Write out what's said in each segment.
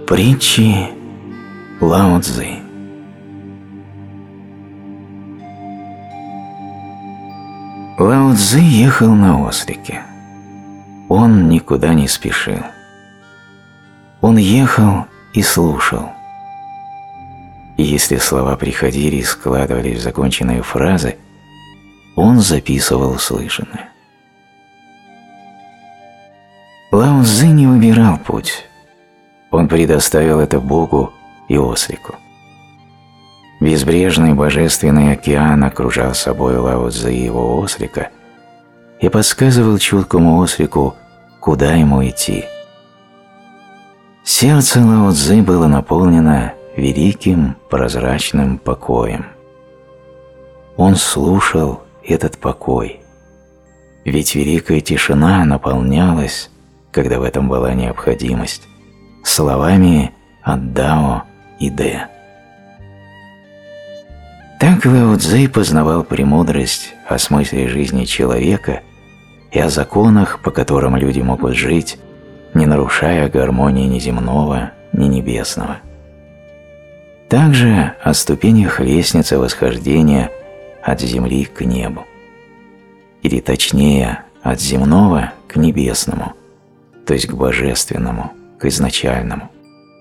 Притчи Лао Цзы. Лао Цзы ехал на ослике. Он никуда не спешил. Он ехал и слушал. И если слова приходили и складывались в законченные фразы, он записывал услышанное. Лао Цзы не выбирал путь. Он предоставил это Богу и ослику. Безбрежный божественный океан окружал собой Лао Цзы и его ослика и подсказывал чуткому ослику, куда ему идти. Сердце Лао Цзы было наполнено великим прозрачным покоем. Он слушал этот покой, ведь великая тишина наполнялась, когда в этом была необходимость, словами от Дао и Дэ. Так Лао Цзы познавал премудрость о смысле жизни человека и о законах, по которым люди могут жить, не нарушая гармонии ни земного, ни небесного. Также о ступенях лестницы восхождения от земли к небу, или точнее от земного к небесному, то есть к божественному, к изначальному.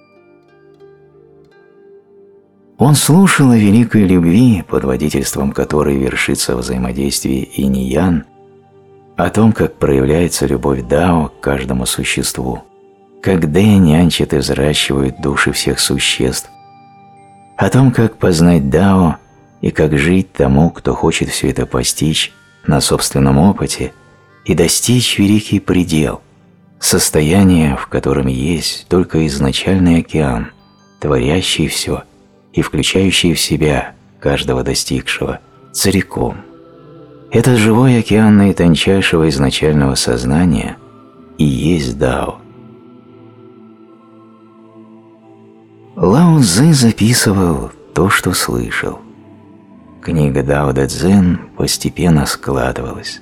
Он слушал о великой любви, под водительством которой вершится взаимодействие инь и ян, о том, как проявляется любовь Дао к каждому существу, как Дэ нянчит и взращивает души всех существ, о том, как познать Дао и как жить тому, кто хочет все это постичь на собственном опыте и достичь великий предел, состояние, в котором есть только изначальный океан, творящий все и включающий в себя каждого достигшего целиком. Этот живой океан наитончайшего изначального сознания и есть Дао. Лао Цзы записывал то, что слышал. Книга Дао Дэ Цзин постепенно складывалась.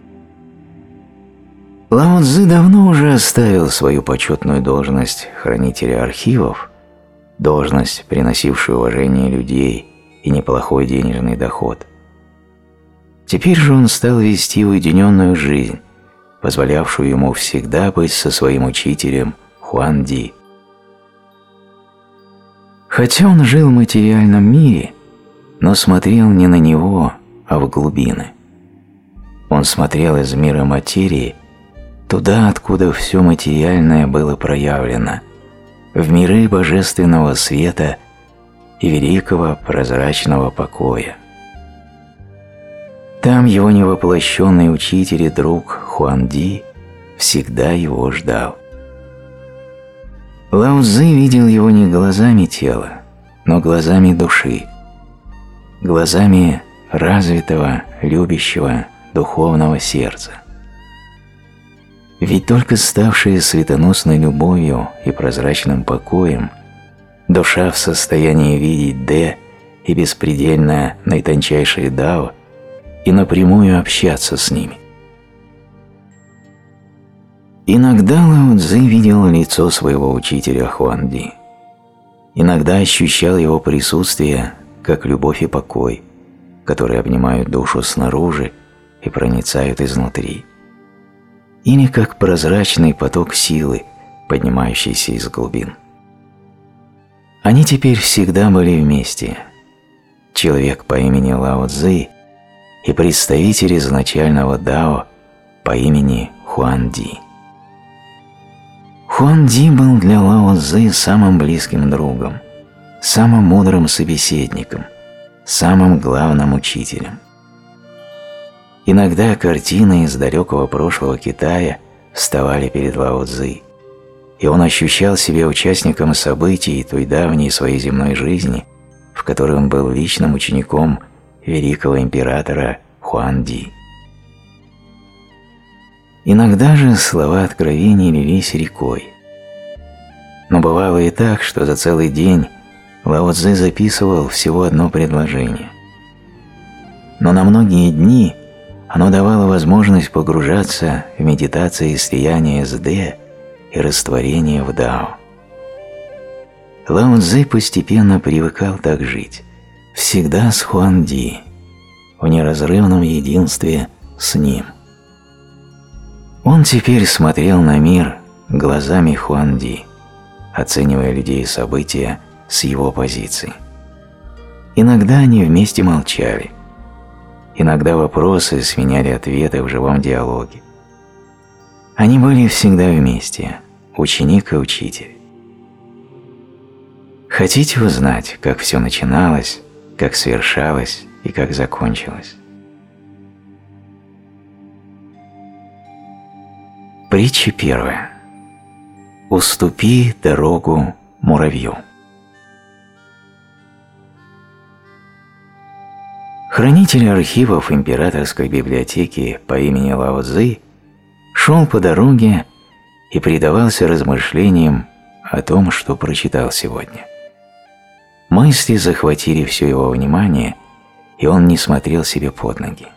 Лао Цзы давно уже оставил свою почетную должность хранителя архивов, должность, приносившую уважение людей и неплохой денежный доход. Теперь же он стал вести уединенную жизнь, позволявшую ему всегда быть со своим учителем Хуан Ди. Хотя он жил в материальном мире, но смотрел не на него, а в глубины. Он смотрел из мира материи туда, откуда все материальное было проявлено, в миры божественного света и великого прозрачного покоя. Там его невоплощенный учитель и друг Хуан Ди всегда его ждал. Лао Цзы видел его не глазами тела, но глазами души, глазами развитого, любящего, духовного сердца. Ведь только ставшая светоносной любовью и прозрачным покоем, душа в состоянии видеть Дэ и беспредельно наитончайшее Дао и напрямую общаться с ними. Иногда Лао Цзы видел лицо своего учителя Хуан Ди. Иногда ощущал его присутствие, как любовь и покой, которые обнимают душу снаружи и проницают изнутри. Или как прозрачный поток силы, поднимающийся из глубин. Они теперь всегда были вместе. Человек по имени Лао Цзы и представитель изначального Дао по имени Хуан Ди. Хуан Ди был для Лао Цзы самым близким другом, самым мудрым собеседником, самым главным учителем. Иногда картины из далекого прошлого Китая вставали перед Лао Цзы, и он ощущал себя участником событий той давней своей земной жизни, в которой он был личным учеником великого императора Хуан Ди. Иногда же слова откровений лились рекой. Но бывало и так, что за целый день Лао Цзы записывал всего одно предложение. Но на многие дни оно давало возможность погружаться в медитации слияния с Дэ и растворения в Дао. Лао Цзы постепенно привыкал так жить, всегда с Хуанди, в неразрывном единстве с ним. Он теперь смотрел на мир глазами Хуанди, оценивая людей и события с его позиции. Иногда они вместе молчали, иногда вопросы сменяли ответы в живом диалоге. Они были всегда вместе, ученик и учитель. Хотите узнать, как все начиналось, как совершалось и как закончилось? Притча первая. Уступи дорогу муравью. Хранитель архивов императорской библиотеки по имени Лао Цзы шел по дороге и предавался размышлениям о том, что прочитал сегодня. Мысли захватили все его внимание, и он не смотрел себе под ноги.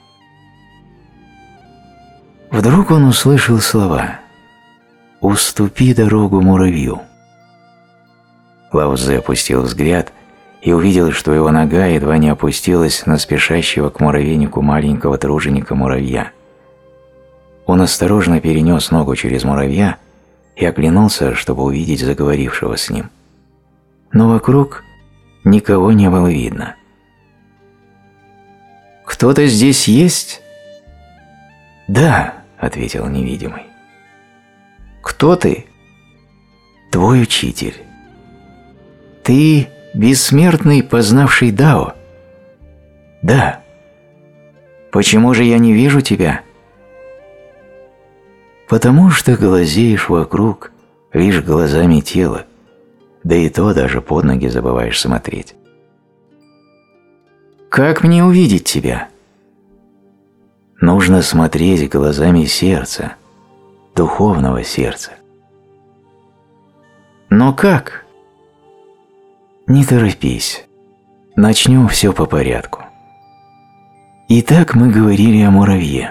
Вдруг он услышал слова «Уступи дорогу муравью». Лао Цзы опустил взгляд и увидел, что его нога едва не опустилась на спешащего к муравейнику маленького труженика-муравья. Он осторожно перенес ногу через муравья и оглянулся, чтобы увидеть заговорившего с ним. Но вокруг никого не было видно. «Кто-то здесь есть?» «Да», — ответил невидимый. «Кто ты?» «Твой учитель». «Ты бессмертный, познавший Дао?» «Да». «Почему же я не вижу тебя?» «Потому что глазеешь вокруг лишь глазами тела, да и то даже под ноги забываешь смотреть». «Как мне увидеть тебя?» «Нужно смотреть глазами сердца, духовного сердца». «Но как?» «Не торопись. Начнем все по порядку. Итак, мы говорили о муравье».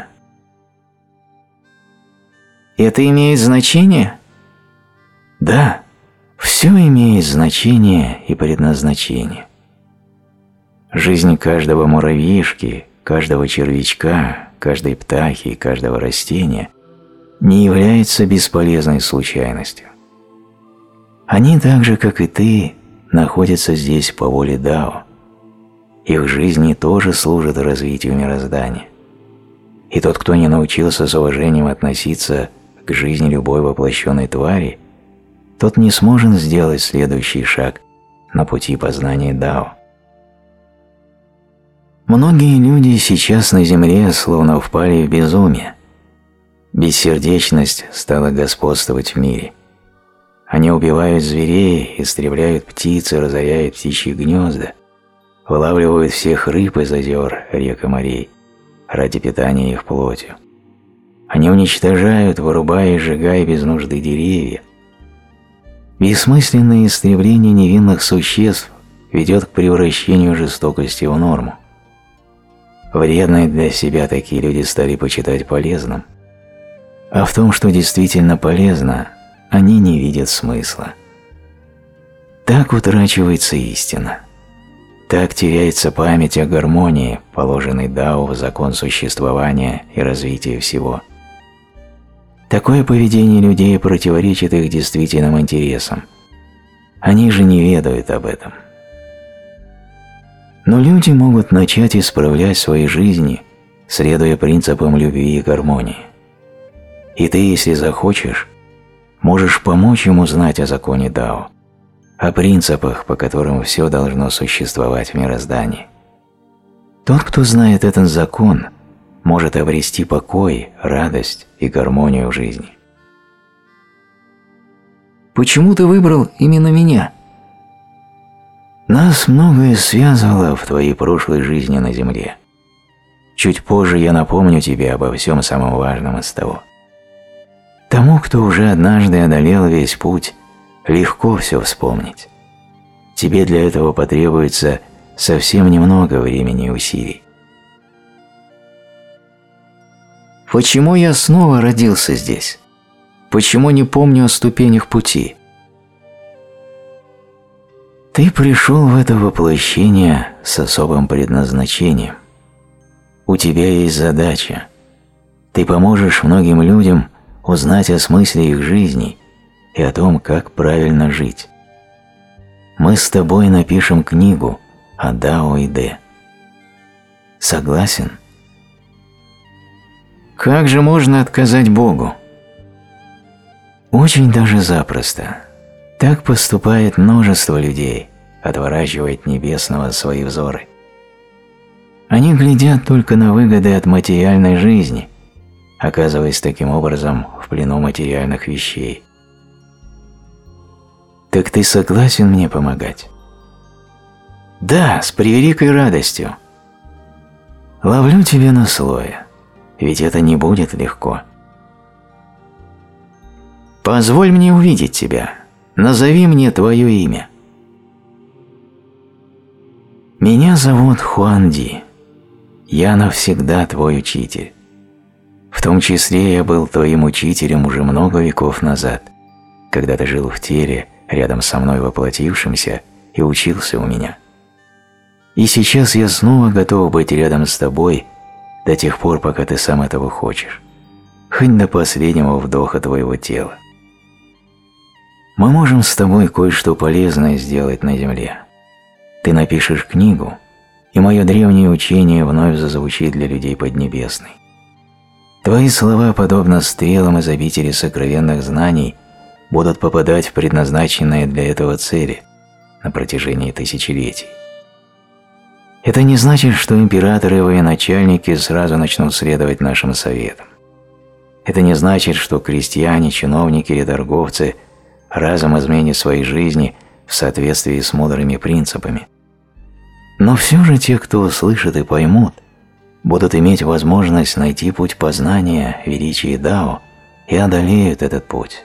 «Это имеет значение?» «Да, все имеет значение и предназначение. Жизнь каждого муравьишки, каждого червячка, каждой птахи и каждого растения не является бесполезной случайностью. Они так же, как и ты, находятся здесь по воле Дао. Их жизни тоже служат развитию мироздания. И тот, кто не научился с уважением относиться к жизни любой воплощенной твари, тот не сможет сделать следующий шаг на пути познания Дао. Многие люди сейчас на Земле словно впали в безумие. Бессердечность стала господствовать в мире. Они убивают зверей, истребляют птиц и разоряют птичьи гнезда, вылавливают всех рыб из озер, рек и морей ради питания их плотью. Они уничтожают, вырубая и сжигая без нужды деревья. Бессмысленное истребление невинных существ ведет к превращению жестокости в норму. Вредные для себя такие люди стали почитать полезным, а в том, что действительно полезно, они не видят смысла. Так утрачивается истина. Так теряется память о гармонии, положенной Дао в закон существования и развития всего. Такое поведение людей противоречит их действительным интересам. Они же не ведают об этом. Но люди могут начать исправлять свои жизни, следуя принципам любви и гармонии. И ты, если захочешь, можешь помочь им узнать о законе Дао, о принципах, по которым все должно существовать в мироздании. Тот, кто знает этот закон, может обрести покой, радость и гармонию в жизни. «Почему ты выбрал именно меня?» Нас многое связывало в твоей прошлой жизни на Земле. Чуть позже я напомню тебе обо всем самом важном из того. Тому, кто уже однажды одолел весь путь, легко все вспомнить. Тебе для этого потребуется совсем немного времени и усилий. Почему я снова родился здесь? Почему не помню о ступенях пути? Ты пришел в это воплощение с особым предназначением. У тебя есть задача. Ты поможешь многим людям узнать о смысле их жизни и о том, как правильно жить. Мы с тобой напишем книгу о Дао и Дэ. Согласен? Как же можно отказать Богу? Очень даже запросто. Так поступает множество людей, отворачивая от небесного свои взоры. Они глядят только на выгоды от материальной жизни, оказываясь таким образом в плену материальных вещей. Так ты согласен мне помогать? Да, с превеликой радостью. Ловлю тебя на слове, ведь это не будет легко. Позволь мне увидеть тебя. Назови мне твое имя. Меня зовут Хуан Ди. Я навсегда твой учитель. В том числе я был твоим учителем уже много веков назад, когда ты жил в теле, рядом со мной воплотившимся, и учился у меня. И сейчас я снова готов быть рядом с тобой до тех пор, пока ты сам этого хочешь, хоть до последнего вдоха твоего тела. Мы можем с тобой кое-что полезное сделать на земле. Ты напишешь книгу, и мое древнее учение вновь зазвучит для людей Поднебесной. Твои слова, подобно стрелам из обители сокровенных знаний, будут попадать в предназначенные для этого цели на протяжении тысячелетий. Это не значит, что императоры и военачальники сразу начнут следовать нашим советам. Это не значит, что крестьяне, чиновники или торговцы разом изменят свои жизни в соответствии с мудрыми принципами. Но все же те, кто услышат и поймут, будут иметь возможность найти путь познания величия Дао и одолеют этот путь.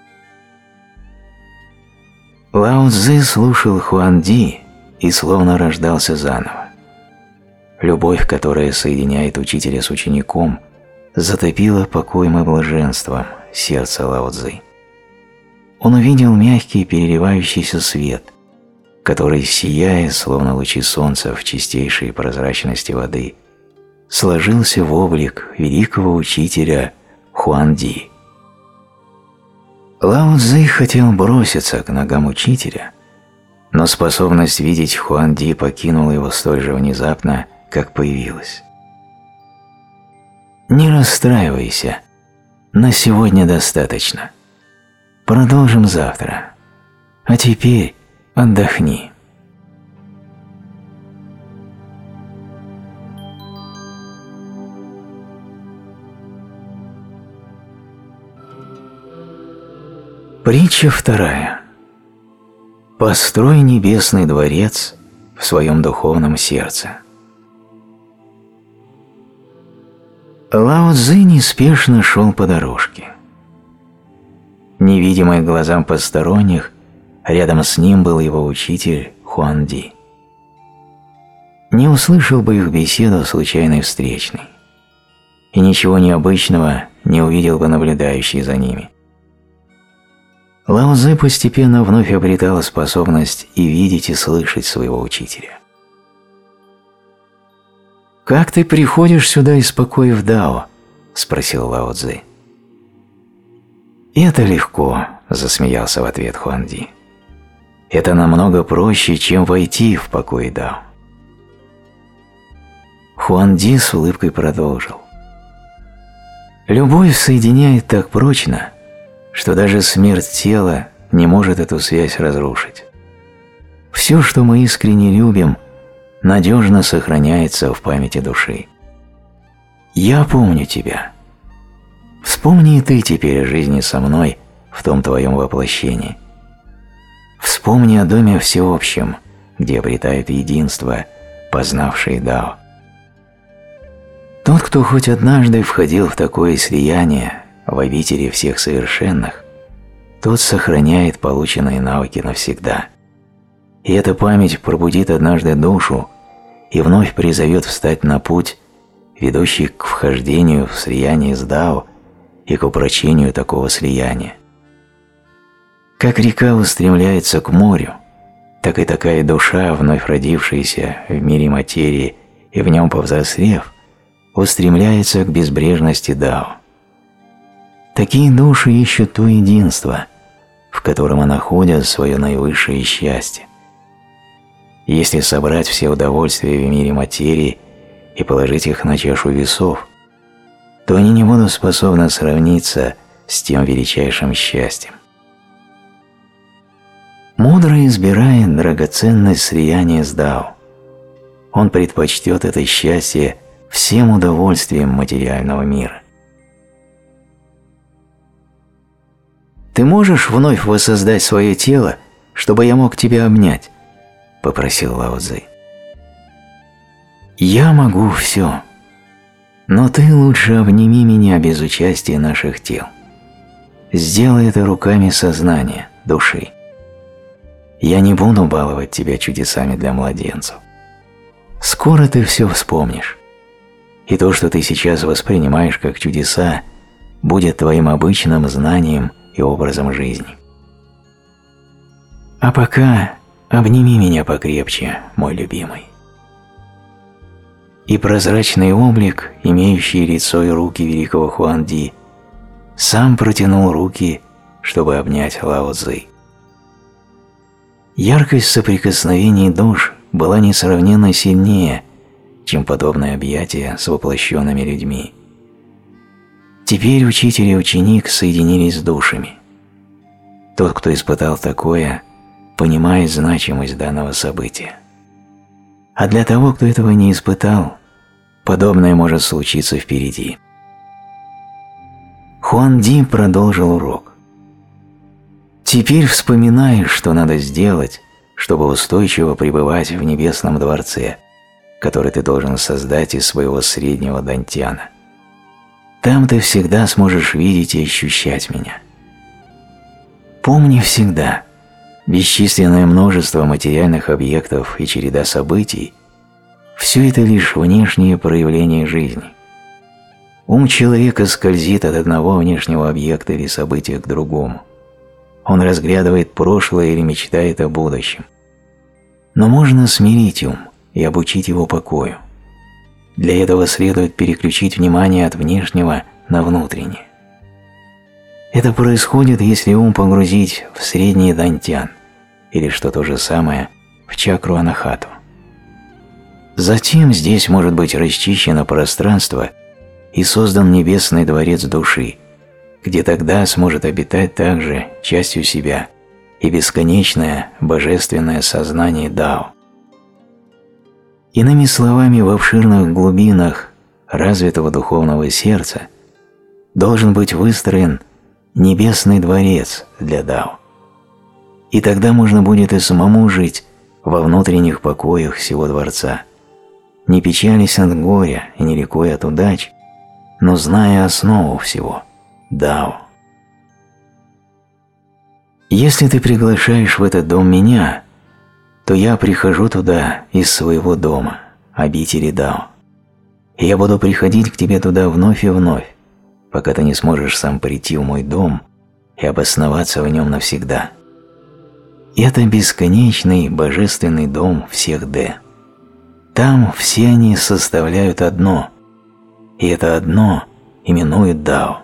Лао Цзы слушал Хуан Ди и словно рождался заново. Любовь, которая соединяет учителя с учеником, затопила покоем и блаженством сердце Лао Цзы. Он увидел мягкий переливающийся свет, который, сияя, словно лучи солнца в чистейшей прозрачности воды, сложился в облик великого учителя Хуан Ди. Лао Цзы хотел броситься к ногам учителя, но способность видеть Хуан Ди покинула его столь же внезапно, как появилась. Не расстраивайся, на сегодня достаточно. Продолжим завтра. А теперь отдохни. Притча вторая. Построй небесный дворец в своем духовном сердце. Лао Цзы неспешно шел по дорожке. Невидимый глазам посторонних, рядом с ним был его учитель Хуан Ди. Не услышал бы их беседу случайный встречный, и ничего необычного не увидел бы наблюдающий за ними. Лао Цзы постепенно вновь обретал способность и видеть, и слышать своего учителя. «Как ты приходишь сюда из покоев Дао?» – спросил Лао Цзы. «Это легко», – засмеялся в ответ Хуан Ди. «Это намного проще, чем войти в покой Дао». Хуан Ди с улыбкой продолжил. «Любовь соединяет так прочно, что даже смерть тела не может эту связь разрушить. Все, что мы искренне любим, надежно сохраняется в памяти души. Я помню тебя. Вспомни и ты теперь о жизни со мной в том твоем воплощении. Вспомни о доме всеобщем, где обретают единство, познавшие Дао. Тот, кто хоть однажды входил в такое слияние в обители всех совершенных, тот сохраняет полученные навыки навсегда. И эта память пробудит однажды душу и вновь призовет встать на путь, ведущий к вхождению в слияние с Дао и к упрочению такого слияния. Как река устремляется к морю, так и такая душа, вновь родившаяся в мире материи и в нем повзрослев, устремляется к безбрежности Дао. Такие души ищут то единство, в котором и находят свое наивысшее счастье. Если собрать все удовольствия в мире материи и положить их на чашу весов, то они не будут способны сравниться с тем величайшим счастьем. Мудрый избирает драгоценность слияния с Дао. Он предпочтет это счастье всем удовольствиям материального мира. «Ты можешь вновь воссоздать свое тело, чтобы я мог тебя обнять?» – попросил Лао Цзы. «Я могу все, но ты лучше обними меня без участия наших тел. Сделай это руками сознания, души. Я не буду баловать тебя чудесами для младенцев. Скоро ты все вспомнишь, и то, что ты сейчас воспринимаешь как чудеса, будет твоим обычным знанием и образом жизни. А пока обними меня покрепче, мой любимый». И прозрачный облик, имеющий лицо и руки великого Хуанди, сам протянул руки, чтобы обнять Лао Цзы. Яркость соприкосновений душ была несравненно сильнее, чем подобное объятие с воплощенными людьми. Теперь учитель и ученик соединились с душами. Тот, кто испытал такое, понимает значимость данного события. А для того, кто этого не испытал, подобное может случиться впереди. Хуанди продолжил урок. «Теперь вспоминай, что надо сделать, чтобы устойчиво пребывать в небесном дворце, который ты должен создать из своего среднего дантяна. Там ты всегда сможешь видеть и ощущать меня. Помни всегда, бесчисленное множество материальных объектов и череда событий – все это лишь внешние проявления жизни. Ум человека скользит от одного внешнего объекта или события к другому. Он разглядывает прошлое или мечтает о будущем. Но можно смирить ум и обучить его покою. Для этого следует переключить внимание от внешнего на внутреннее. Это происходит, если ум погрузить в средний дантян, или, что то же самое, в чакру анахату. Затем здесь может быть расчищено пространство и создан небесный дворец души, где тогда сможет обитать также частью себя и бесконечное божественное сознание Дао. Иными словами, в обширных глубинах развитого духовного сердца должен быть выстроен небесный дворец для Дао. И тогда можно будет и самому жить во внутренних покоях сего дворца, не печалясь от горя и не ликуя от удач, но зная основу всего – Дао. Если ты приглашаешь в этот дом меня, то я прихожу туда из своего дома, обители Дао. И я буду приходить к тебе туда вновь и вновь, пока ты не сможешь сам прийти в мой дом и обосноваться в нем навсегда. Это бесконечный божественный дом всех Дэ. Там все они составляют одно, и это одно именуют Дао.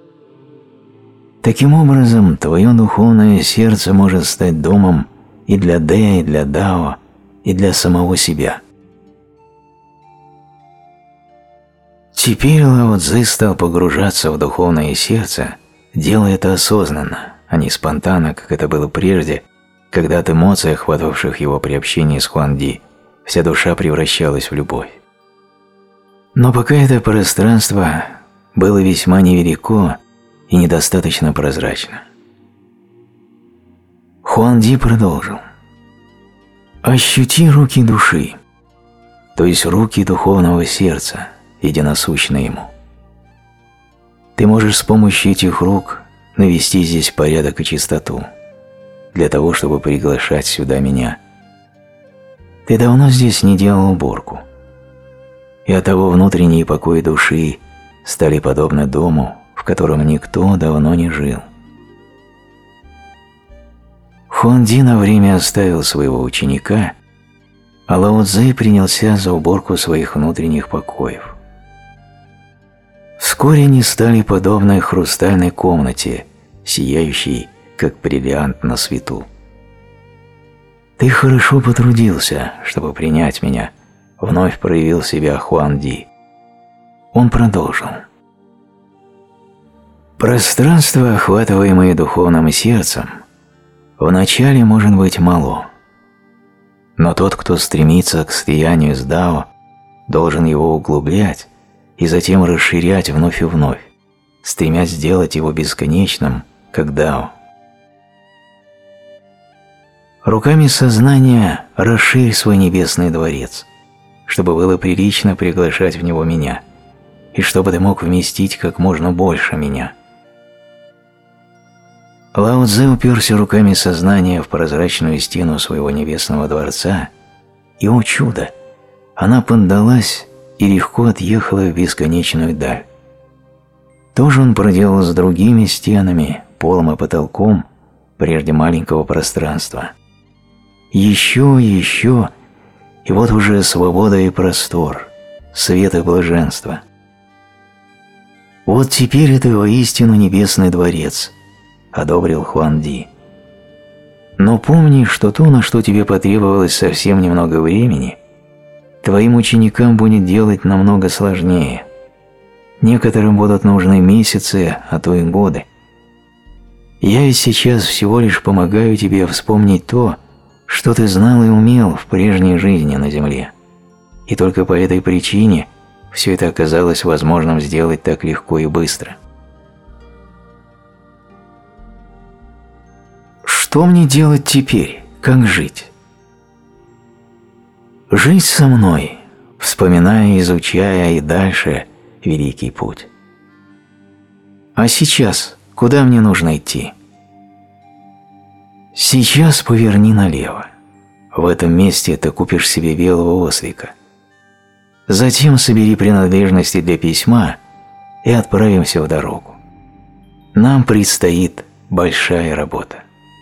Таким образом, твое духовное сердце может стать домом и для Дэ, и для Дао, и для самого себя. Теперь Лао Цзы стал погружаться в духовное сердце, делая это осознанно, а не спонтанно, как это было прежде, когда от эмоций, охватывавших его при общении с Хуанди, вся душа превращалась в любовь. Но пока это пространство было весьма невелико и недостаточно прозрачно. Хуанди продолжил. «Ощути руки души, то есть руки духовного сердца, единосущны ему. Ты можешь с помощью этих рук навести здесь порядок и чистоту, для того, чтобы приглашать сюда меня. Ты давно здесь не делал уборку, и оттого внутренние покои души стали подобны дому, в котором никто давно не жил». Хуанди на время оставил своего ученика, а Лао Цзы принялся за уборку своих внутренних покоев. Вскоре они стали подобны хрустальной комнате, сияющей, как бриллиант на свету. «Ты хорошо потрудился, чтобы принять меня», — вновь проявил себя Хуанди. Он продолжил. «Пространство, охватываемое духовным сердцем, вначале может быть мало, но тот, кто стремится к слиянию с Дао, должен его углублять и затем расширять вновь и вновь, стремясь сделать его бесконечным, как Дао. Руками сознания расширь свой небесный дворец, чтобы было прилично приглашать в него меня, и чтобы ты мог вместить как можно больше меня». Лао Цзы уперся руками сознания в прозрачную стену своего небесного дворца, и, о чудо, она поддалась и легко отъехала в бесконечную даль. То же он проделал с другими стенами, полом и потолком, прежде маленького пространства. Еще, еще, и вот уже свобода и простор, свет и блаженство. «Вот теперь это воистину небесный дворец», — одобрил Хуанди. «Но помни, что то, на что тебе потребовалось совсем немного времени, твоим ученикам будет делать намного сложнее. Некоторым будут нужны месяцы, а то и годы. Я ведь сейчас всего лишь помогаю тебе вспомнить то, что ты знал и умел в прежней жизни на земле. И только по этой причине все это оказалось возможным сделать так легко и быстро». Что мне делать теперь? Как жить? Жить со мной, вспоминая, изучая и дальше великий путь. А сейчас куда мне нужно идти? Сейчас поверни налево. В этом месте ты купишь себе белого ослика. Затем собери принадлежности для письма и отправимся в дорогу. Нам предстоит большая работа.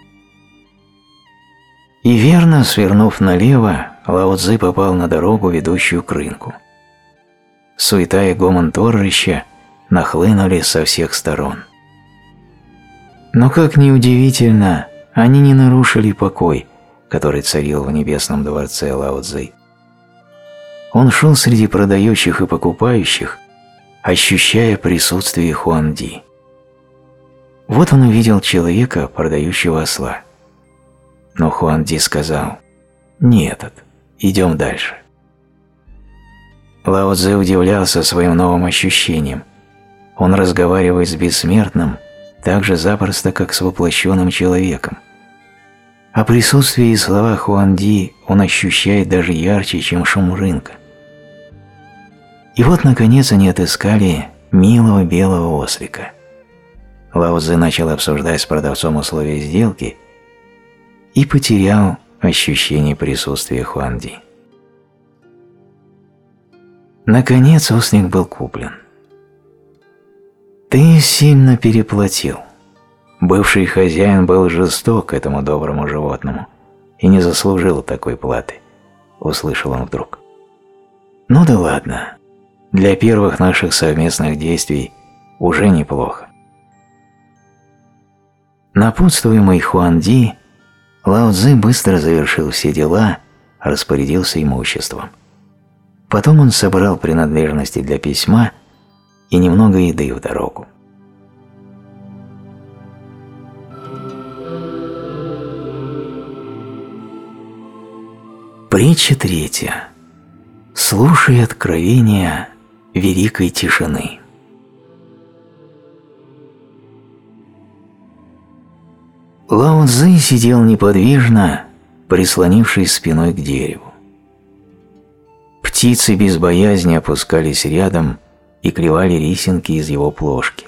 И верно, свернув налево, Лао Цзы попал на дорогу, ведущую к рынку. Суета и гомон торжища нахлынули со всех сторон. Но, как ни удивительно, они не нарушили покой, который царил в небесном дворце Лао Цзы. Он шел среди продающих и покупающих, ощущая присутствие Хуанди. Вот он увидел человека, продающего осла. Но Хуанди сказал: «Не этот, идем дальше». Лао Цзы удивлялся своим новым ощущениям. Он разговаривает с бессмертным так же запросто, как с воплощенным человеком. А присутствие и слова Хуанди он ощущает даже ярче, чем шум рынка. И вот, наконец, они отыскали милого белого ослика. Лао Цзы начал обсуждать с продавцом условия сделки и потерял ощущение присутствия Хуанди. Наконец ослик был куплен. «Ты сильно переплатил. Бывший хозяин был жесток к этому доброму животному и не заслужил такой платы», — услышал он вдруг. «Ну да ладно, для первых наших совместных действий уже неплохо». Напутствуемый Хуанди, Лао Цзы быстро завершил все дела, распорядился имуществом. Потом он собрал принадлежности для письма и немного еды в дорогу. Притча третья. Слушай откровения великой тишины. Лао Цзы сидел неподвижно, прислонившись спиной к дереву. Птицы без боязни опускались рядом и клевали рисинки из его плошки.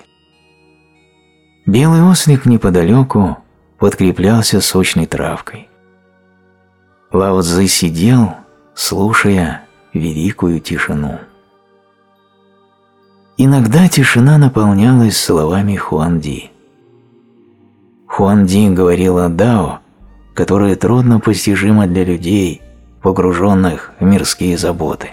Белый ослик неподалеку подкреплялся сочной травкой. Лао Цзы сидел, слушая великую тишину. Иногда тишина наполнялась словами Хуанди. Хуанди говорил о Дао, которое трудно постижимо для людей, погруженных в мирские заботы.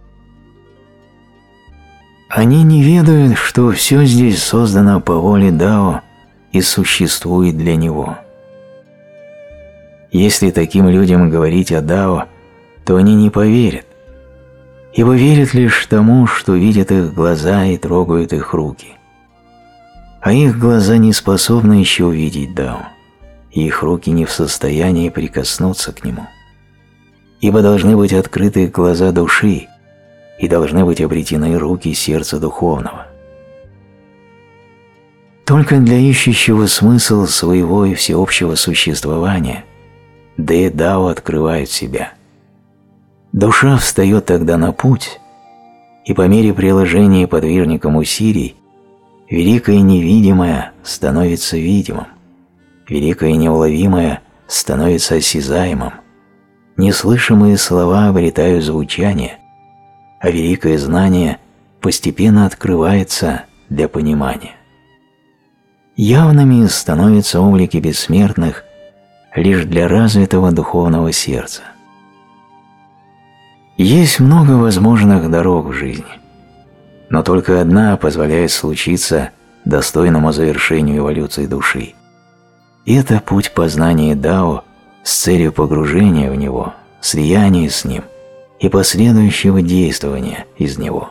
Они не ведают, что все здесь создано по воле Дао и существует для него. Если таким людям говорить о Дао, то они не поверят, ибо верят лишь тому, что видят их глаза и трогают их руки. А их глаза не способны еще увидеть Дао, и их руки не в состоянии прикоснуться к нему, ибо должны быть открыты глаза души и должны быть обретены руки сердца духовного. Только для ищущего смысл своего и всеобщего существования Дао открывает себя. Душа встает тогда на путь, и по мере приложения подвижником усилий великое невидимое становится видимым, великое неуловимое становится осязаемым, неслышимые слова обретают звучание, а великое знание постепенно открывается для понимания. Явными становятся облики бессмертных лишь для развитого духовного сердца. Есть много возможных дорог в жизни, но только одна позволяет случиться достойному завершению эволюции души. И это путь познания Дао с целью погружения в него, слияния с ним и последующего действования из него.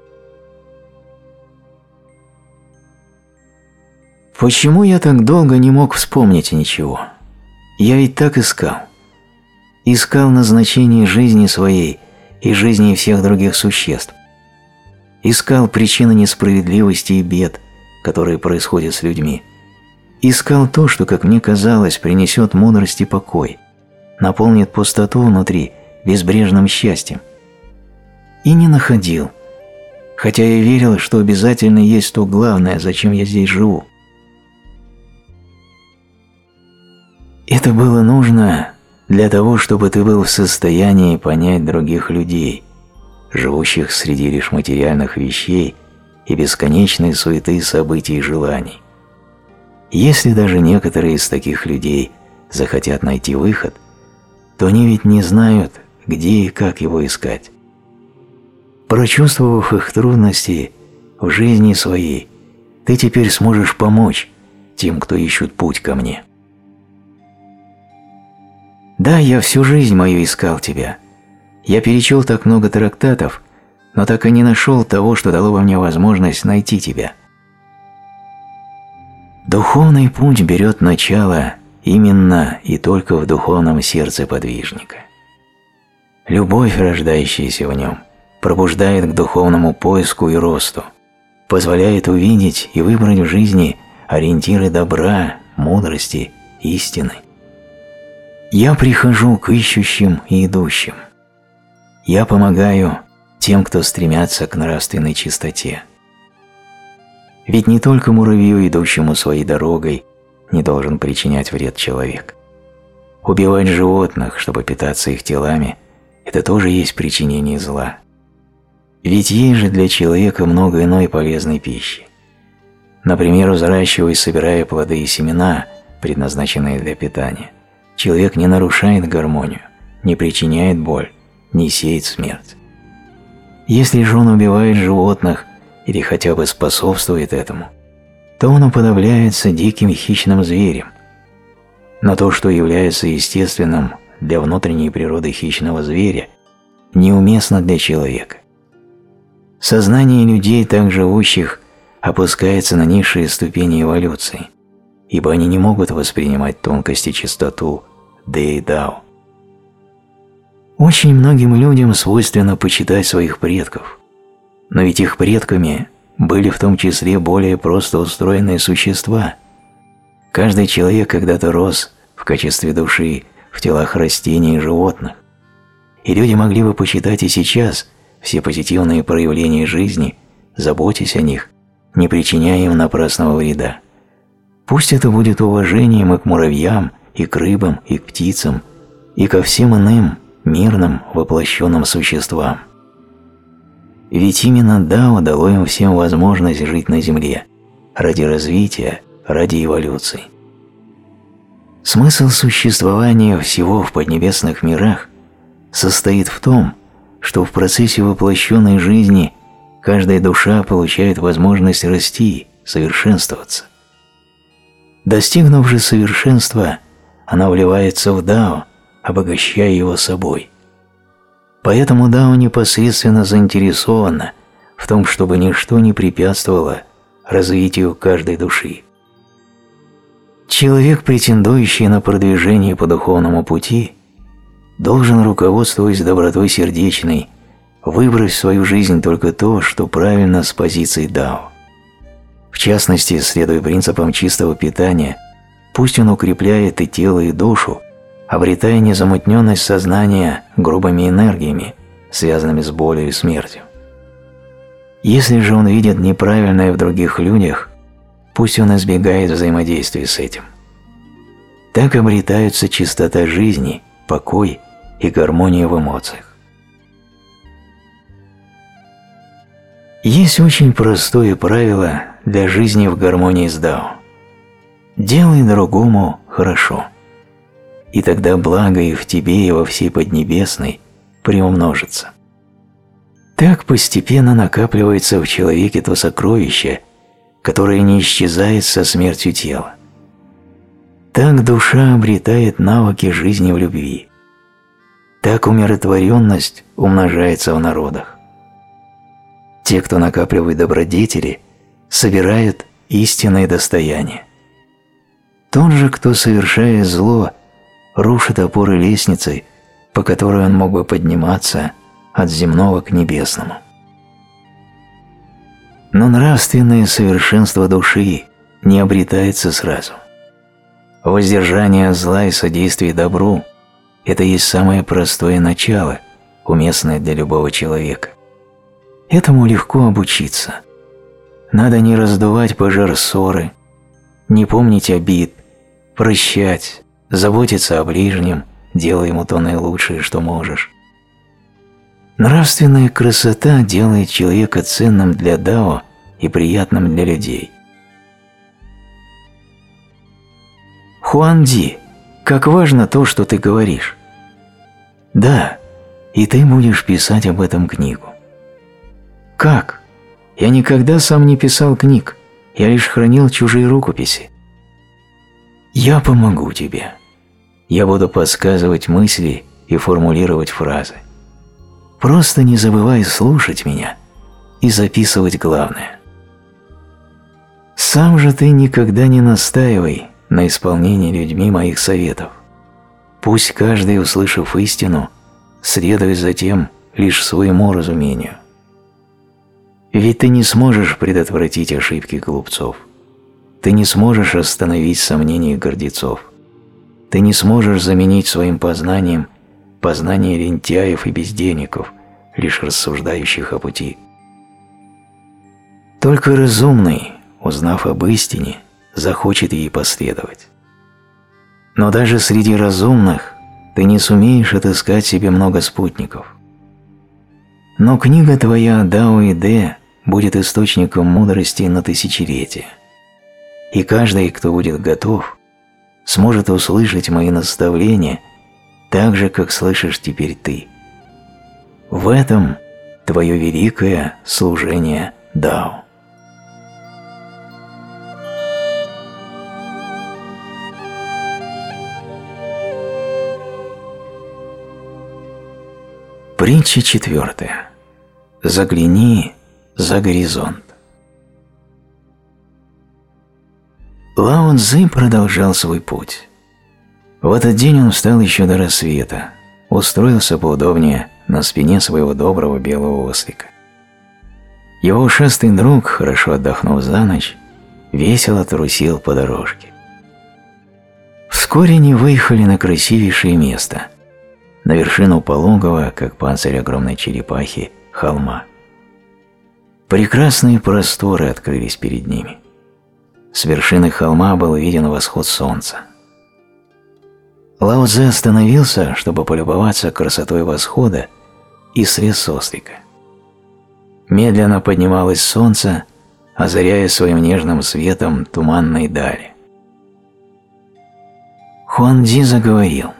Почему я так долго не мог вспомнить ничего? Я ведь так искал. Искал назначение жизни своей и жизни всех других существ. Искал причины несправедливости и бед, которые происходят с людьми. Искал то, что, как мне казалось, принесет мудрость и покой, наполнит пустоту внутри безбрежным счастьем. И не находил, хотя я верил, что обязательно есть то главное, зачем я здесь живу. Это было нужно для того, чтобы ты был в состоянии понять других людей, живущих среди лишь материальных вещей и бесконечной суеты событий и желаний. Если даже некоторые из таких людей захотят найти выход, то они ведь не знают, где и как его искать. Прочувствовав их трудности в жизни своей, ты теперь сможешь помочь тем, кто ищет путь ко мне. Да, я всю жизнь мою искал тебя. Я перечел так много трактатов, но так и не нашел того, что дало бы мне возможность найти тебя. Духовный путь берет начало именно и только в духовном сердце подвижника. Любовь, рождающаяся в нем, пробуждает к духовному поиску и росту, позволяет увидеть и выбрать в жизни ориентиры добра, мудрости, истины. Я прихожу к ищущим и идущим. Я помогаю тем, кто стремятся к нравственной чистоте. Ведь не только муравью, идущему своей дорогой, не должен причинять вред человек. Убивать животных, чтобы питаться их телами, это тоже есть причинение зла. Ведь есть же для человека много иной полезной пищи. Например, взращивая и собирая плоды и семена, предназначенные для питания, человек не нарушает гармонию, не причиняет боль, не сеет смерть. Если же он убивает животных или хотя бы способствует этому, то он уподобляется диким хищным зверем. Но то, что является естественным для внутренней природы хищного зверя, неуместно для человека. Сознание людей, так живущих, опускается на низшие ступени эволюции, ибо они не могут воспринимать тонкость и чистоту Дао. Очень многим людям свойственно почитать своих предков, но ведь их предками были в том числе более просто устроенные существа. Каждый человек когда-то рос в качестве души в телах растений и животных, и люди могли бы почитать и сейчас все позитивные проявления жизни, заботясь о них, не причиняя им напрасного вреда. Пусть это будет уважением и к муравьям, и к рыбам, и к птицам, и ко всем иным мирным воплощенным существам. Ведь именно Дао дало им всем возможность жить на Земле ради развития, ради эволюции. Смысл существования всего в поднебесных мирах состоит в том, что в процессе воплощенной жизни каждая душа получает возможность расти, совершенствоваться. Достигнув же совершенства, она вливается в Дао, обогащая его собой. Поэтому Дао непосредственно заинтересована в том, чтобы ничто не препятствовало развитию каждой души. Человек, претендующий на продвижение по духовному пути, должен, руководствуясь добротой сердечной, выбрать в свою жизнь только то, что правильно с позиции Дао. В частности, следуя принципам чистого питания, пусть он укрепляет и тело, и душу, обретая незамутненность сознания грубыми энергиями, связанными с болью и смертью. Если же он видит неправильное в других людях, пусть он избегает взаимодействия с этим. Так обретаются чистота жизни, покой и гармония в эмоциях. Есть очень простое правило для жизни в гармонии с Дао. Делай другому хорошо, и тогда благо и в тебе, и во всей Поднебесной приумножится. Так постепенно накапливается в человеке то сокровище, которое не исчезает со смертью тела. Так душа обретает навыки жизни в любви. Так умиротворенность умножается в народах. Те, кто накапливает добродетели, собирают истинное достояние. Тот же, кто, совершая зло, рушит опоры лестницы, по которой он мог бы подниматься от земного к небесному. Но нравственное совершенство души не обретается сразу. Воздержание от зла и содействие добру – это есть самое простое начало, уместное для любого человека. Этому легко обучиться. Надо не раздувать пожар ссоры, не помнить обид, прощать, заботиться о ближнем, делая ему то наилучшее, что можешь. Нравственная красота делает человека ценным для Дао и приятным для людей. Хуан Ди, как важно то, что ты говоришь. Да, и ты будешь писать об этом книгу. Как? Я никогда сам не писал книг, я лишь хранил чужие рукописи. Я помогу тебе. Я буду подсказывать мысли и формулировать фразы. Просто не забывай слушать меня и записывать главное. Сам же ты никогда не настаивай на исполнении людьми моих советов. Пусть каждый, услышав истину, следует затем лишь своему разумению. Ведь ты не сможешь предотвратить ошибки глупцов. Ты не сможешь остановить сомнения гордецов. Ты не сможешь заменить своим познанием познание лентяев и бездельников, лишь рассуждающих о пути. Только разумный, узнав об истине, захочет ей последовать. Но даже среди разумных ты не сумеешь отыскать себе много спутников. Но книга твоя Дао и Дэ будет источником мудрости на тысячелетия. И каждый, кто будет готов, сможет услышать мои наставления так же, как слышишь теперь ты. В этом твое великое служение Дао. Притча 4. Загляни за горизонт. Лао Цзы продолжал свой путь. В этот день он встал еще до рассвета, устроился поудобнее на спине своего доброго белого ослика. Его ушастый друг, хорошо отдохнув за ночь, весело трусил по дорожке. Вскоре они выехали на красивейшее место, на вершину пологого, как панцирь огромной черепахи, холма. Прекрасные просторы открылись перед ними. С вершины холма был виден восход солнца. Лао Цзы остановился, чтобы полюбоваться красотой восхода, и слез с ослика. Медленно поднималось солнце, озаряя своим нежным светом туманные дали. Хуанди заговорил.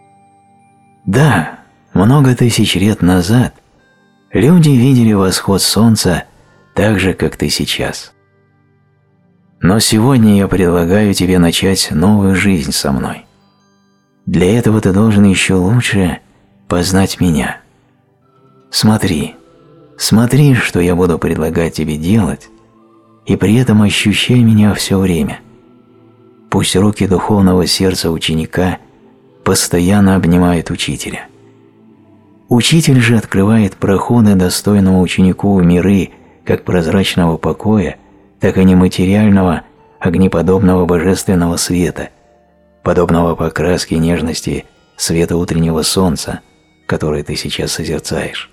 Да, много тысяч лет назад люди видели восход солнца так же, как ты сейчас. Но сегодня я предлагаю тебе начать новую жизнь со мной. Для этого ты должен еще лучше познать меня. Смотри, смотри, что я буду предлагать тебе делать, и при этом ощущай меня все время. Пусть руки духовного сердца ученика постоянно обнимают учителя. Учитель же открывает проходы достойному ученику в миры как прозрачного покоя, так и нематериального, огнеподобного божественного света, подобного по окраске и нежности света утреннего солнца, который ты сейчас созерцаешь.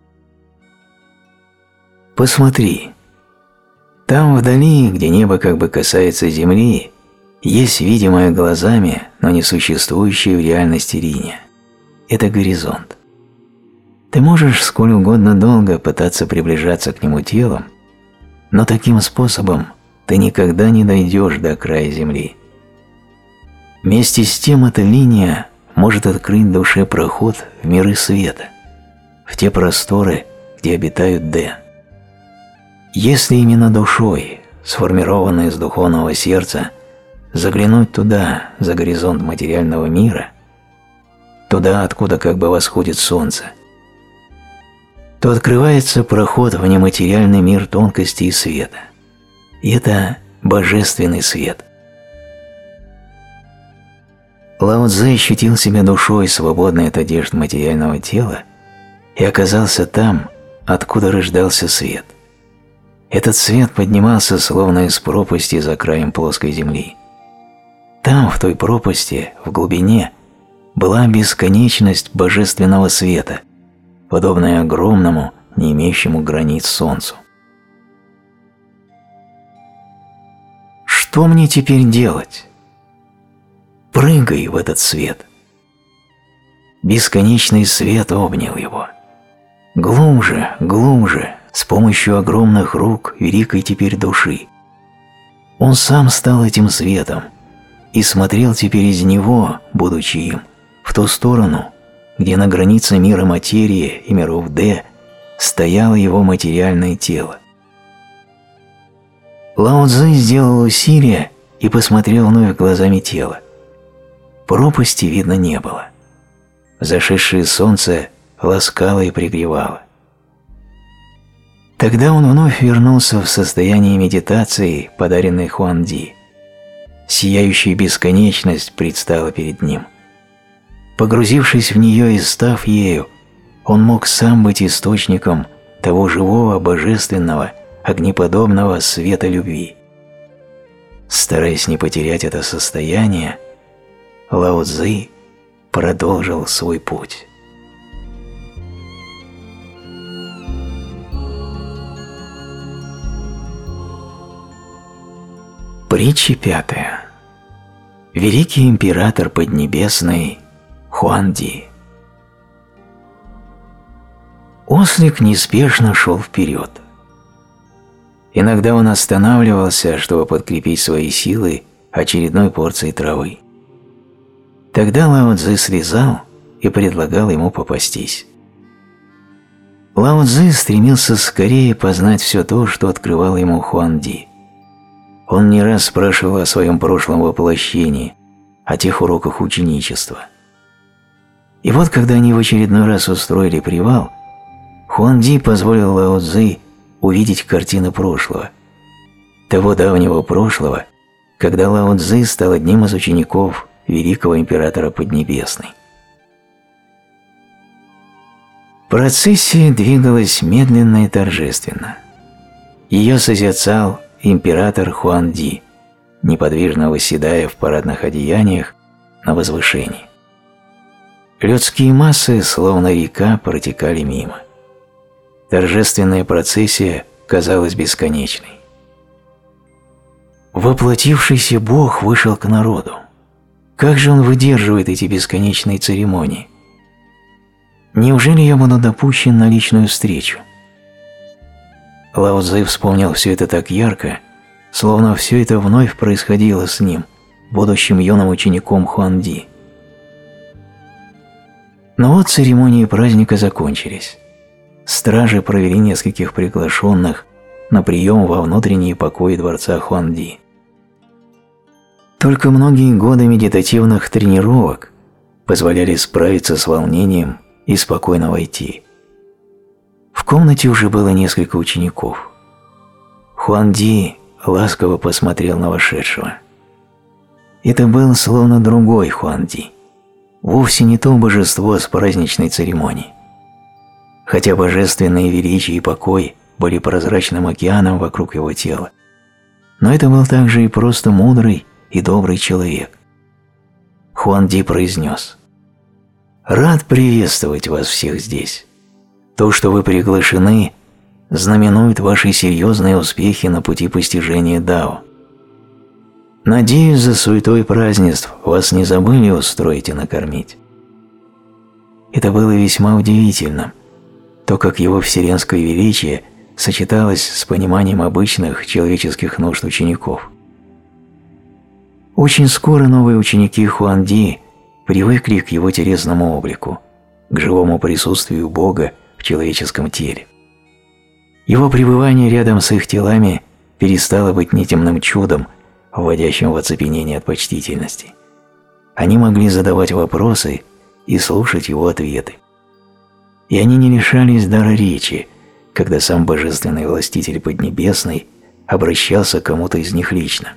Посмотри, там вдали, где небо как бы касается земли, есть видимая глазами, но не существующая в реальности линия. Это горизонт. Ты можешь сколь угодно долго пытаться приближаться к нему телом, но таким способом ты никогда не дойдешь до края земли. Вместе с тем эта линия может открыть душе проход в миры света, в те просторы, где обитают Дэ. Если именно душой, сформированной из духовного сердца, заглянуть туда, за горизонт материального мира, туда, откуда как бы восходит солнце, то открывается проход в нематериальный мир тонкости и света. И это божественный свет. Лао Цзэ ощутил себя душой, свободной от одежд материального тела, и оказался там, откуда рождался свет. Этот свет поднимался словно из пропасти за краем плоской земли. Там, в той пропасти, в глубине, была бесконечность божественного света, подобная огромному, не имеющему границ солнцу. Что мне теперь делать? Прыгай в этот свет. Бесконечный свет обнял его. Глубже, глубже, с помощью огромных рук великой теперь души. Он сам стал этим светом и смотрел теперь из него, будучи им, в ту сторону, где на границе мира материи и миров Дэ стояло его материальное тело. Лао Цзэ сделал усилие и посмотрел вновь глазами тела. Пропасти видно не было. Зашедшее солнце ласкало и пригревало. Тогда он вновь вернулся в состояние медитации, подаренной Хуанди. Сияющая бесконечность предстала перед ним. Погрузившись в нее и став ею, он мог сам быть источником того живого, божественного, огнеподобного света любви. Стараясь не потерять это состояние, Лао Цзы продолжил свой путь. Притча 5. Великий император Поднебесный Хуанди. Ослик неспешно шел вперед. Иногда он останавливался, чтобы подкрепить свои силы очередной порцией травы. Тогда Лао Цзы слезал и предлагал ему попастись. Лао Цзы стремился скорее познать все то, что открывал ему Хуанди. Он не раз спрашивал о своем прошлом воплощении, о тех уроках ученичества. И вот, когда они в очередной раз устроили привал, Хуанди позволил Лао Цзы увидеть картины прошлого, того давнего прошлого, когда Лао Цзы стал одним из учеников великого императора Поднебесной. Процессия двигалась медленно и торжественно. Ее созерцал император Хуанди, неподвижно восседая в парадных одеяниях на возвышении. Людские массы, словно река, протекали мимо. Торжественная процессия казалась бесконечной. Воплотившийся Бог вышел к народу. Как же он выдерживает эти бесконечные церемонии? Неужели я буду допущен на личную встречу? Лао Цзы вспомнил все это так ярко, словно все это вновь происходило с ним, будущим юным учеником Хуанди. Но вот церемонии праздника закончились. Стражи провели нескольких приглашенных на прием во внутренние покои дворца Хуанди. Только многие годы медитативных тренировок позволяли справиться с волнением и спокойно войти. В комнате уже было несколько учеников. Хуанди ласково посмотрел на вошедшего. Это был словно другой Хуанди, вовсе не то божество с праздничной церемонии. Хотя божественное величие и покой были прозрачным океаном вокруг его тела, но это был также и просто мудрый и добрый человек. Хуанди произнес: «Рад приветствовать вас всех здесь. То, что вы приглашены, знаменует ваши серьезные успехи на пути постижения Дао. Надеюсь, за суетой празднеств вас не забыли устроить и накормить». Это было весьма удивительным, то, как его вселенское величие сочеталось с пониманием обычных человеческих нужд учеников. Очень скоро новые ученики Хуанди привыкли к его телесному облику, к живому присутствию Бога в человеческом теле. Его пребывание рядом с их телами перестало быть нетемным чудом, вводящим в оцепенение от почтительности. Они могли задавать вопросы и слушать его ответы. И они не лишались дара речи, когда сам Божественный Властитель Поднебесный обращался к кому-то из них лично.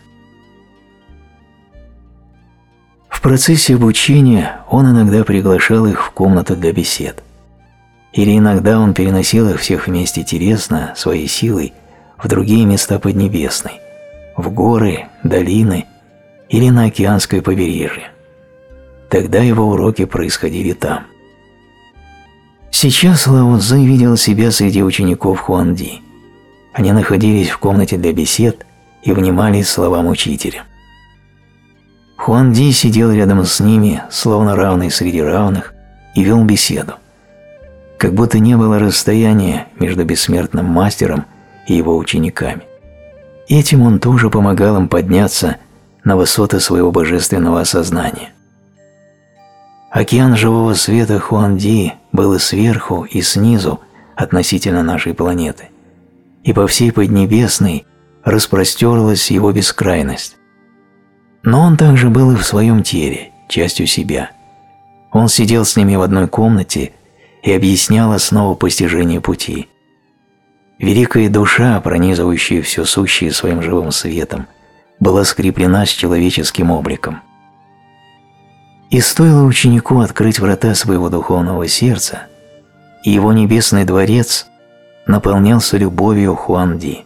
В процессе обучения он иногда приглашал их в комнату для бесед. Или иногда он переносил их всех вместе телесно, своей силой, в другие места Поднебесной, в горы, долины или на океанское побережье. Тогда его уроки происходили там. Сейчас Лао Цзы видел себя среди учеников Хуанди. Они находились в комнате для бесед и внимали словам учителя. Хуанди сидел рядом с ними, словно равный среди равных, и вел беседу. Как будто не было расстояния между бессмертным мастером и его учениками. Этим он тоже помогал им подняться на высоты своего божественного осознания. Океан живого света Хуанди был и сверху, и снизу относительно нашей планеты, и по всей Поднебесной распростерлась его бескрайность. Но он также был и в своем теле, частью себя. Он сидел с ними в одной комнате и объяснял основу постижения пути. Великая душа, пронизывающая все сущее своим живым светом, была скреплена с человеческим обликом. И стоило ученику открыть врата своего духовного сердца, и его небесный дворец наполнялся любовью Хуанди.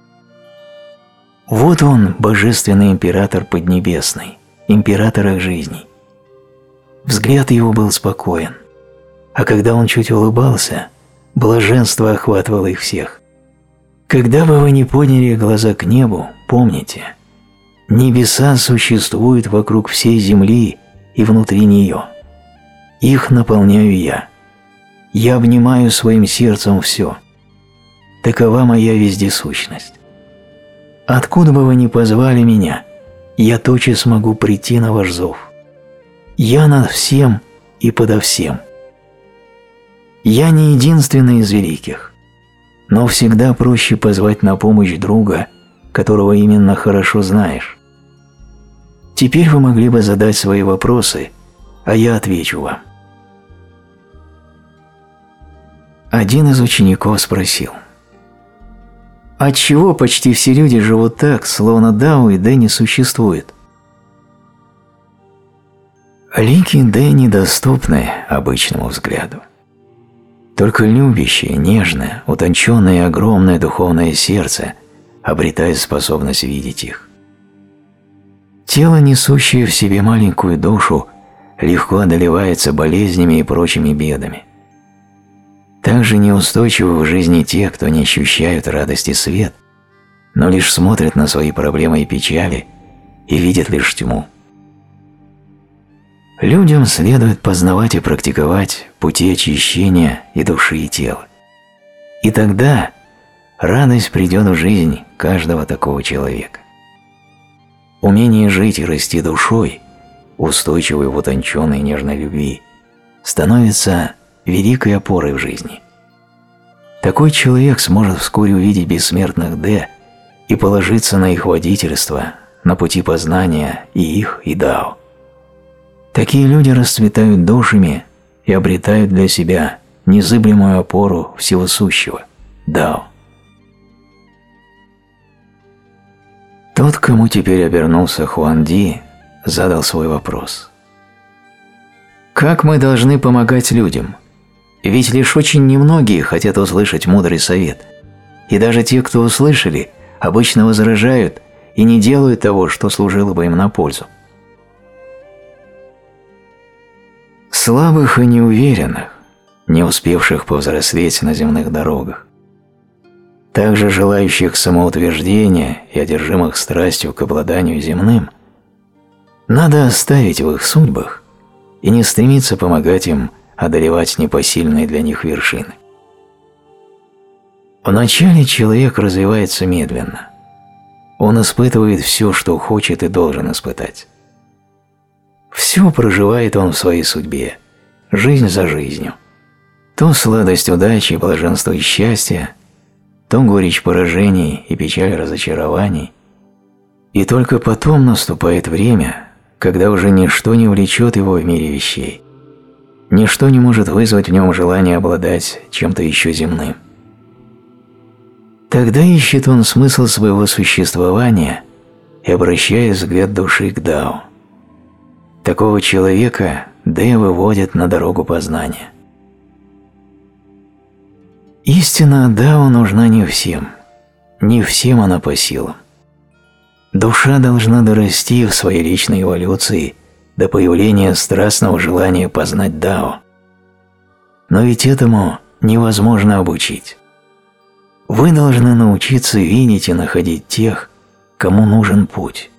Вот он, божественный император Поднебесный, император их жизней. Взгляд его был спокоен, а когда он чуть улыбался, блаженство охватывало их всех. Когда бы вы ни подняли глаза к небу, помните, небеса существуют вокруг всей земли и внутри нее. Их наполняю я. Я обнимаю своим сердцем все. Такова моя вездесущность. Откуда бы вы ни позвали меня, я тотчас смогу прийти на ваш зов. Я над всем и подо всем. Я не единственный из великих, но всегда проще позвать на помощь друга, которого именно хорошо знаешь. Теперь вы могли бы задать свои вопросы, а я отвечу вам. Один из учеников спросил: «Отчего почти все люди живут так, словно Дао и Дэ не существует?» Лики Дэ недоступны обычному взгляду. Только любящее, нежное, утонченное и огромное духовное сердце обретает способность видеть их. Тело, несущее в себе маленькую душу, легко одолевается болезнями и прочими бедами. Также неустойчивы в жизни те, кто не ощущают радости свет, но лишь смотрят на свои проблемы и печали и видят лишь тьму. Людям следует познавать и практиковать пути очищения и души, и тела. И тогда радость придет в жизнь каждого такого человека. умение жить и расти душой, устойчивой в утонченной нежной любви, становится великой опорой в жизни. Такой человек сможет вскоре увидеть бессмертных Дэ и положиться на их водительство на пути познания и их, и Дао. Такие люди расцветают душами и обретают для себя незыблемую опору всего сущего – Дао. Тот, к кому теперь обернулся Хуанди, задал свой вопрос. Как мы должны помогать людям? Ведь лишь очень немногие хотят услышать мудрый совет, и даже те, кто услышали, обычно возражают и не делают того, что служило бы им на пользу. Слабых и неуверенных, не успевших повзрослеть на земных дорогах, также желающих самоутверждения и одержимых страстью к обладанию земным, надо оставить в их судьбах и не стремиться помогать им одолевать непосильные для них вершины. Вначале человек развивается медленно. Он испытывает все, что хочет и должен испытать. Все проживает он в своей судьбе, жизнь за жизнью. То сладость удачи, блаженство и счастья, то горечь поражений и печаль разочарований. И только потом наступает время, когда уже ничто не влечет его в мире вещей. Ничто не может вызвать в нем желание обладать чем-то еще земным. Тогда ищет он смысл своего существования и обращает взгляд души к Дао. Такого человека Дэ выводит на дорогу познания. Истина Дао нужна не всем она по силам. Душа должна дорасти в своей личной эволюции до появления страстного желания познать Дао. Но ведь этому невозможно обучить. Вы должны научиться видеть и находить тех, кому нужен путь.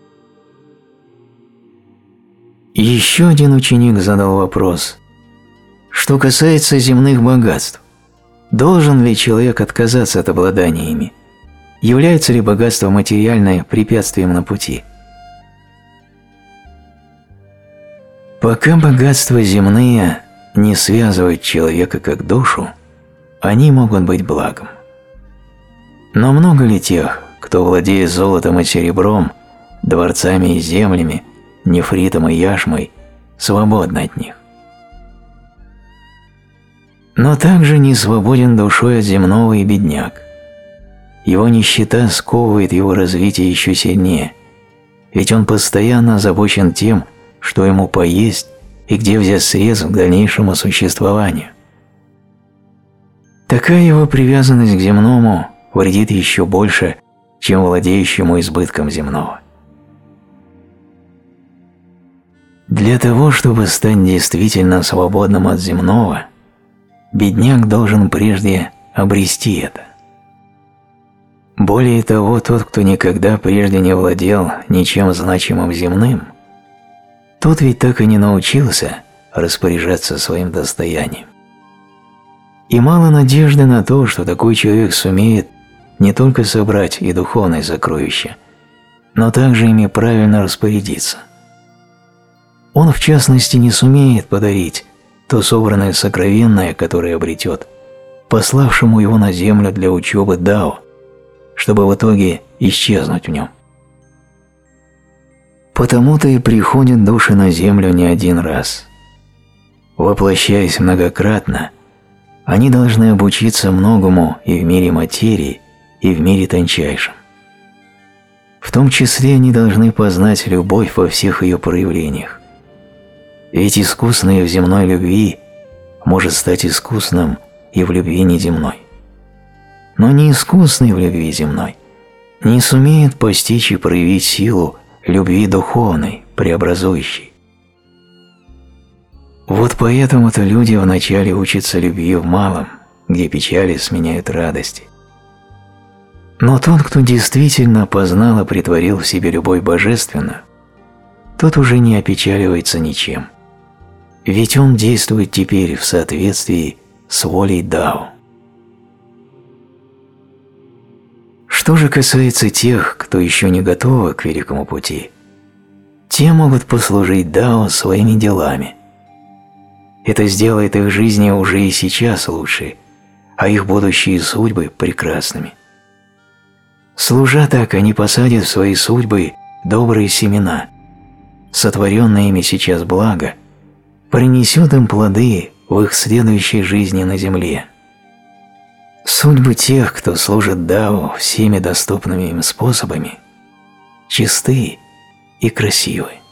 Еще один ученик задал вопрос: что касается земных богатств, должен ли человек отказаться от обладания ими? Является ли богатство материальное препятствием на пути? Пока богатства земные не связывают человека как душу, они могут быть благом. Но много ли тех, кто владеет золотом и серебром, дворцами и землями, нефритом и яшмой, свободны от них? Но также не свободен душой от земного и бедняк. Его нищета сковывает его развитие еще сильнее, ведь он постоянно озабочен тем, что ему поесть и где взять средств к дальнейшему существованию. Такая его привязанность к земному вредит еще больше, чем владеющему избытком земного. Для того, чтобы стать действительно свободным от земного, бедняк должен прежде обрести это. Более того, тот, кто никогда прежде не владел ничем значимым земным, тот ведь так и не научился распоряжаться своим достоянием. И мало надежды на то, что такой человек сумеет не только собрать и духовные сокровища, но также ими правильно распорядиться. Он, в частности, не сумеет подарить то собранное сокровенное, которое обретет, пославшему его на землю для учебы Дао, чтобы в итоге исчезнуть в нем. Потому-то и приходят души на землю не один раз. Воплощаясь многократно, они должны обучиться многому и в мире материи, и в мире тончайшем. В том числе они должны познать любовь во всех ее проявлениях. Ведь искусный в земной любви может стать искусным и в любви неземной. Но не искусный в любви земной не сумеет постичь и проявить силу любви духовной, преобразующей. Вот поэтому-то люди вначале учатся любви в малом, где печали сменяют радости. Но тот, кто действительно познал и претворил в себе любовь божественную, тот уже не опечаливается ничем, ведь он действует теперь в соответствии с волей Дао. Что же касается тех, кто еще не готовы к великому пути, те могут послужить Дао своими делами. Это сделает их жизни уже и сейчас лучше, а их будущие судьбы прекрасными. Служа так, они посадят в свои судьбы добрые семена. Сотворенное ими сейчас благо принесет им плоды в их следующей жизни на земле. Судьбы тех, кто служит Дао всеми доступными им способами, чисты и красивы.